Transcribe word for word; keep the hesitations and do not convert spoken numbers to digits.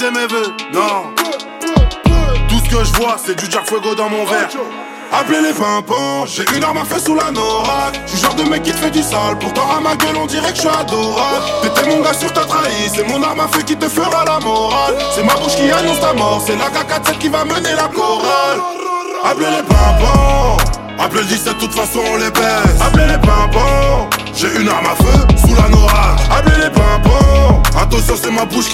réaliser mes vœux. Non. Tout ce que je vois, c'est du Jack Fuego dans mon verre. Appelez les pimpants, j'ai une arme à feu sous la norac. J'suis genre de mec qui te fait du sale, pourtant à ma gueule on dirait que j'suis adorable. T'étais mon gars sûr t'as trahi, c'est mon arme à feu qui te fera la morale. C'est ma bouche qui annonce ta mort, c'est la K quatre sept qui va mener la chorale. Appelez les pimpants, appelez le dix-sept, de toute façon on les baisse. Appelez les pimpants, j'ai une arme à feu sous la norac. Appelez les pimpants, attention c'est ma bouche qui